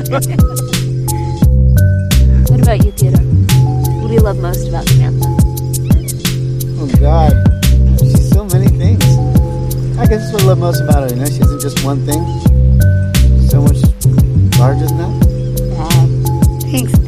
What about you, Theodore? What do you love most about Samantha? Oh, God. She's so many things. I guess that's what I love most about her. You know, she isn't just one thing. So much larger than that. Thanks,